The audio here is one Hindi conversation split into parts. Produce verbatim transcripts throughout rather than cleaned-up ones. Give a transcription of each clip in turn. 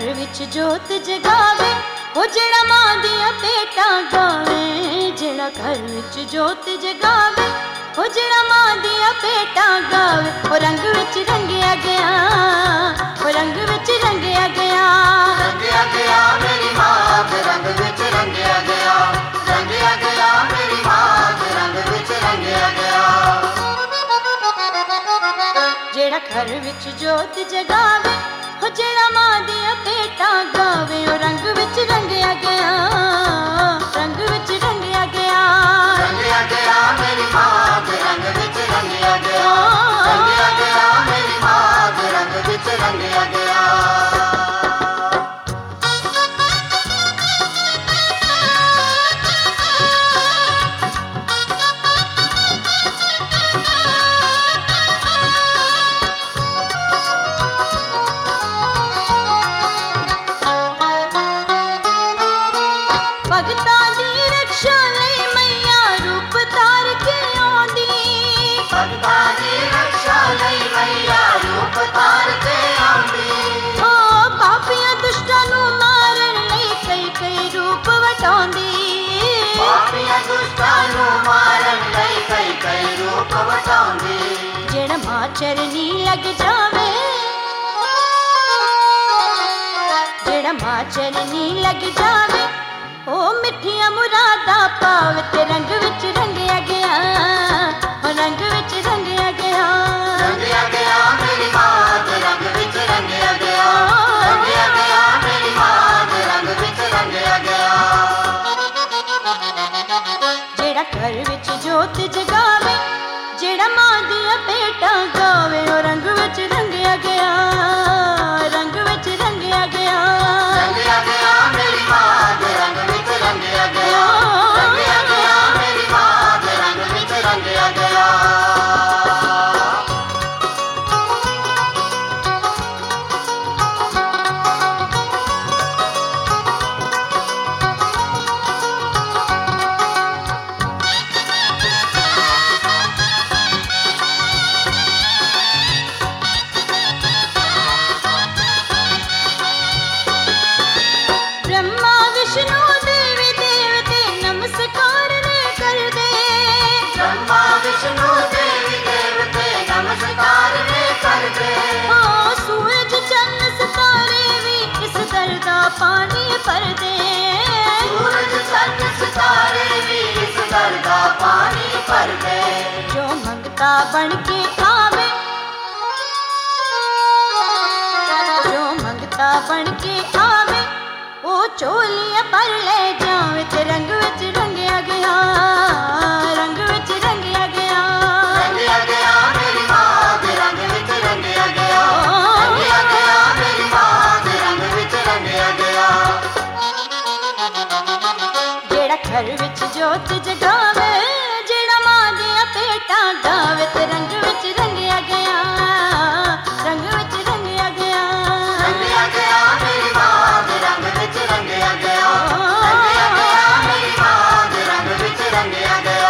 विच जोत जगावे ओ जेड़ा मां दियां भेटां गावे। जेड़ा घर विच जोत जगावे ओ जेड़ा मां दियां भेटां गावे। ओ रंग विच रंगिया गया, ओ रंग विच रंगिया गया, रंगिया गया मेरी मां दे रंग विच रंगिया गया, रंगिया गया मेरी मां दे रंग विच रंगिया गया। जेड़ा घर विच जोत जगावे ओ जेड़ा मां दियां भेटां गावे। ओ रंग विच रंगिया गया, रंग विच रंगिया गया, रंगिया गया मेरी मां दे रंग विच रंगिया गया, रंगिया गया मेरी मां दे रंग विच रंगिया गया। भगतां दी रक्षा लई मैया रूप तार के आंदी। भगतां दी रक्षा लई मैया रूप तार के आंदी। ओ पापियां दुष्टां नूं मारन लई कई कई रूप वटांदी। पापियां दुष्टां नूं मारन लई कई कई रूप वटांदी। जेड़ा मां चरनी लग जावे, जेड़ा मां चरनी लग जावे ओ मिठिया मुरादा पावे। ते रंग विच रंगिया गया, ओ रंग विच रंगिया गया, रंगिया गया मेरी मां दे रंग विच रंगिया गया, रंगिया गया मेरी मां दे रंग विच रंगिया गया। जेड़ा घर विच जोत जगावे जेड़ा मां दियां भेटां गावे। ओ रंग विच रंगिया गया, रंग विच रंगिया गया, रंगिया गया मेरी मां दे रंग विच रंगिया गया, रंगिया गया मेरी मां दे रंग विच रंगिया गया। ब्रह्मा विष्णु देवी देवते नमस्कार रे कर दे। ब्रह्मा विष्णु देवी देवते नमस्कार रे कर दे। ओ सूरज चंद्र सितारे भी इस दर दा पानी भर दे। सूरज चंद्र सितारे भी इस दर दा पानी भर दे। जो मंगता बन के आवे, जो मंगता बन के आवे ओ चोलियां पर ले जावे। ते रंग विच रंगिया गया, रंग विच रंगिया गया, रंगिया गया मेरी मां दे रंग विच रंगिया गया, रंगिया गया मेरी मां दे रंग विच रंगिया गया। जेड़ा घर विच जोत जगावे जेड़ा मां दियां भेटां गावे। ते रंग विच रंगिया गया, रंग विच रंगिया गया, रंगिया गया मेरी मां दे रंग विच रंगिया गया, रंगिया गया मेरी मां दे रंग विच रंगिया गया।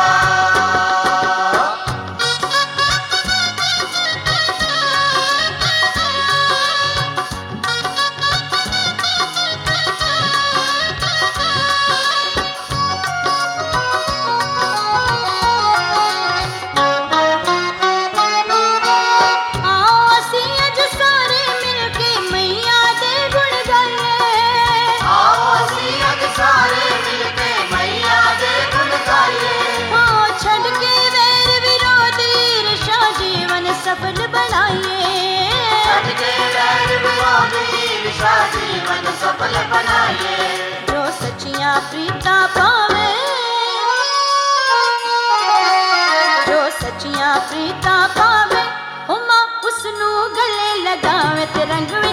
आओ असीं अज सारे मिल के मैया दे गुण गाइए। आओ असीं अज सारे मिल के मैया दे गुण गाइए। ओ छड़ के वैर विरोध ईर्ष्या जीवन सफल बनाइए। छड़ के वैर विरोध ईर्ष्या जीवन सफल बनाइए। जो सच्चियां प्रीतां पावे, जो सच्चियां प्रीतां पावे ओ मां उसनू गले लगावे। ते रंग